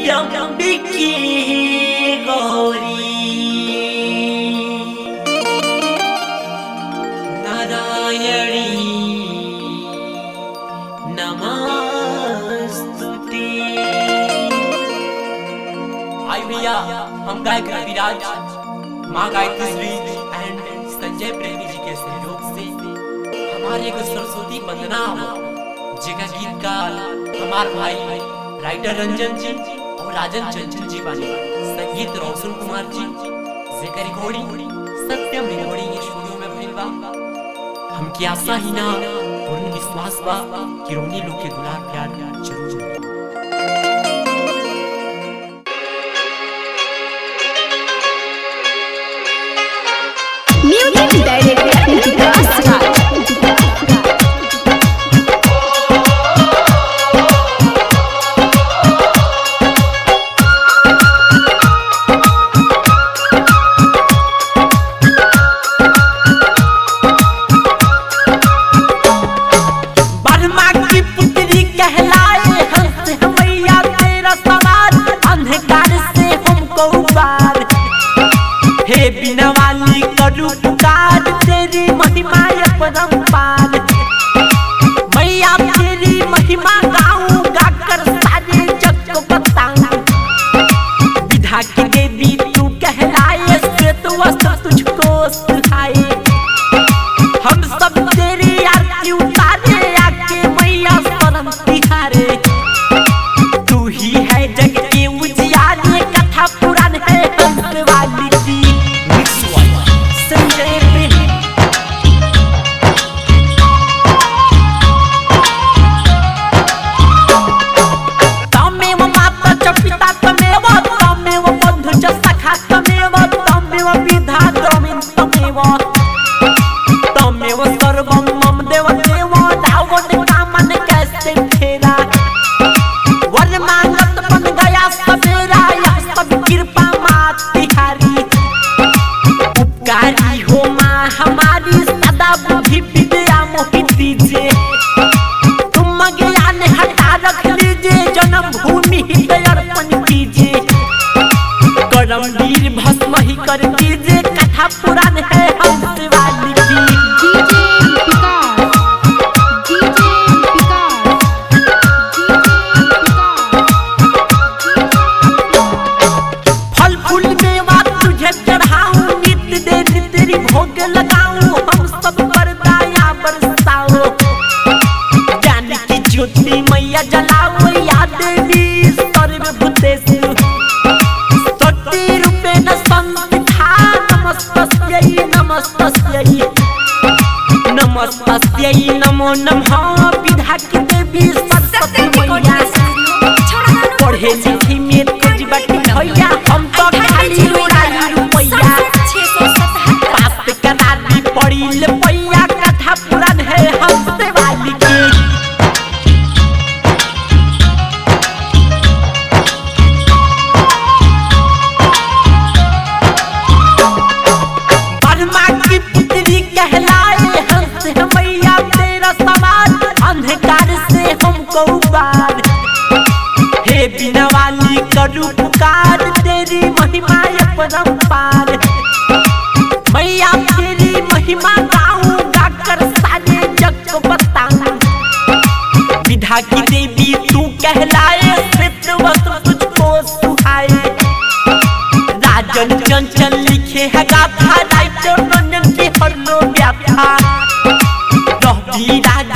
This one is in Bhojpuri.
जगदम्बिके गौरी नारायणी नमस्तुते। आई भैया, हम गायक रविराज, माँ गायत्री एंड संजय प्रेमी जी के सहयोग से हमारे को सरस्वती वंदना जगह गीतकार हमार भाई राइटर रंजन जी और राजन चंचल जी वाले संगीत रोशन कुमार जी जेकर रिकॉर्डिंग सत्यम रिकॉर्डिंग स्टूडियो में भइल बा। हमके आशा ही ना पूर्ण विश्वास बा कि रोनी लोग के दुलार प्यार जरूर मिली। Music director Vikas Raj. हे बिना वाली करू पुकार, तेरी महिमा अपरंपार। मैया तेरी महिमा गाऊं, गाकर सारे जग को बताऊं। विधा की देवी तू कहलाए, श्वेत वस्त्र तुझको सुहाए। हम सब तेरी आरती उतारे, आके मैया शरण तिहारे। तू ही है जग के उजियारे, कथा पुराण है हंस वाली की। हो माँ हमारी सदा बुद्धि विद्या मोहि दीजिए। तुम ज्ञान हटा रख लीजिए, जन्म भूमि हृदय अर्पण कीजिए। करम वीर भस्म ही कर दीजिए, कथा पुराण है हंस वाली की। फल फूल मेवा तुझे चढ़ाऊं, नित्य दे तेरी भोग लगाऊं। हम सब पर दया बरसाओ, ज्ञान की ज्योति मैया जलाओ। या देवी सर्वभूतेषु शक्ति रूपेण संस्थिता। नमस्तस्यै नमस्तस्यै नमस्तस्यै नमो नमः। विधा की देवी सरस्वती मैया, पढ़े लिखी में तेज बट भैया। हम तो खाली उड़ाई रुपैया, पास करा दी पड़ी पैया। कथा पुराण है हंस वाली की। ब्रह्मा की पुत्री कहलाए, हंस है मैया तेरा सवार। अंधकार से हमको उबार, हे बिना वाली करू पुकार। तेरी महिमा अपरंपार। मैया तेरी महिमा गाऊं, गाकर सारे जग को बताऊं। विधा की देवी तू कहलाए, श्वेत वस्त्र तुझको सुहाए। राजन चंचल लिखे है गाथा, राइटर रंजन की हर लो व्याथा। रवि राज